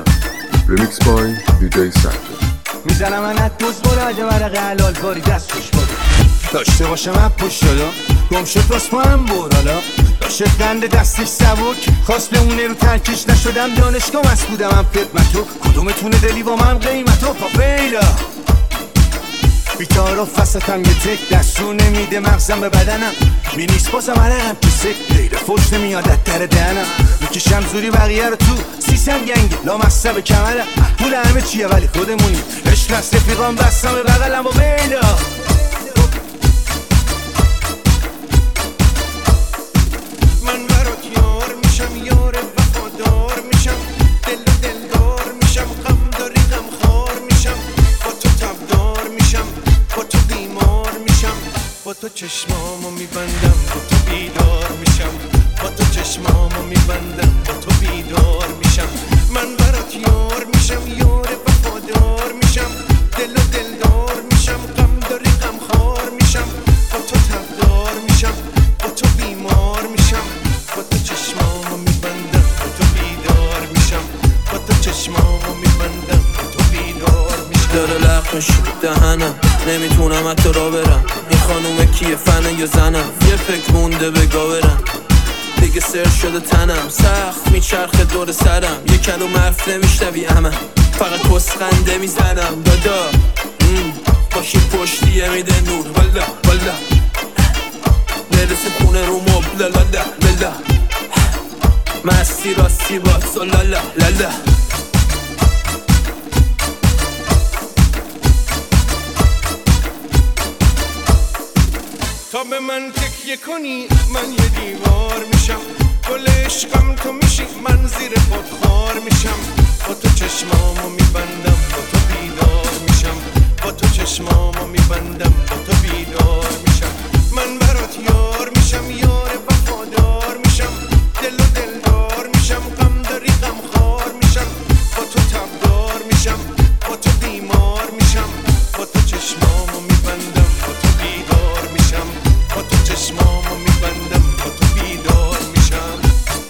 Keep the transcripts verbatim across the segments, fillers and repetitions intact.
سایه. ریمیکس بای دیجی سایه. میزنم انت دوز برو عجب ورق حلال باری دست توش برو داشته باشم اپ پوش شده گم شد راست پا هم برالا داشت قند دستش سبک خواست بمونه رو ترکش نشدم دانشگاه مست بودم هم خدمتو کدومتونه دلی با من قیمتو پا فیلا بیتارو فستم یه تک دستو نمیده مغزم به بدنم می نیست بازم عرقم کسک غیر فوش نمیاد در دهنم میکشم زوری بقیه رو تو سیسم گنگه لا مصب کمرم پول همه چیه ولی خودمونی عشق از رفیقام بستم به بغلم با بیلا من برات یار میشم یار وفادار میشم دل و دلدار میشم غم داری غم خار میشم با تو تبدار میشم با تو بیمار میشم با تو چشمامو میبندم با تو بیدار میشم با تو چشمامو میبندم با تو بیدار میشم من برات یار میشم یار وفادار میشم دل و دلدار میشم غم داری غم خار میشم با تو تبدار میشم با تو بیمار میشم با تو چشمامو میبندم با تو بیدار میشم با تو چشمامو میبندم با تو بیدار میشم داره لقمش دهنم نمیتونم حتی را برم این خانومه کیه فنه یا زنم یه فکر مونده بگا برم دیگه سر شده تنم سخت میچرخه دور سرم یه کلوم حرف نمیشنوی امم فقط کسخنده میزنم دادا باشی پشتیه میده نور والا والا نرسه خونه رو مب لالا لالا مستی راستی باز لالا لالا تا به من تکیه کنی من یه دیوار میشم گل عشقم تو میشی من زیر خودخوار میشم با تو چشمامو میبندم با تو بیدار میشم با تو چشمامو میبندم با تو بیدار میشم من برات یار میشم یار وفادار میشم دل و دلدار میشم غم داری غم خار میشم با تو تبدار میشم با تو بیمار میشم با تو چشمامو میبندم با تو بیدار میشم با تو چشمامو میبندم با تو بیدار میشم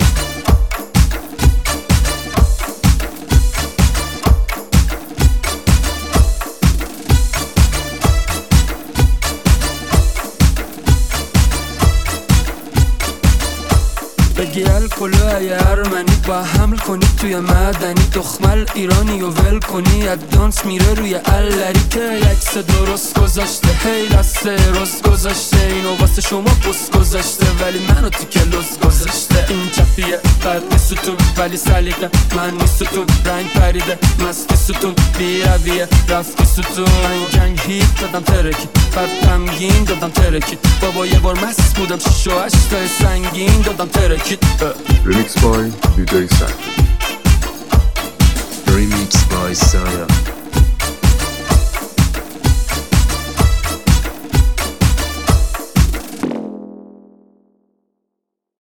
بگی الکلو ای ارمنی با حمل کنی توی مدنی دخمل ایرانی و ول کنی ادانس میره روی اللری که یکس درست گذاشته هی دسته رست گذاشته اینو واسه شما بس گذاشته ولی منو تو کلوس گذاشته این چپیه بد نیستون ولی سلیقه من نیستون رنگ پریده مستی ستون بی رویه رفتی ستون من جنگ هیت دادم ترکی بعد غمگین دادم ترکی بابا یه بار مست بودم شیش و هشتای سنگین دادم ترکی ریمیکس بای دیجی سایه. Remix by Saya.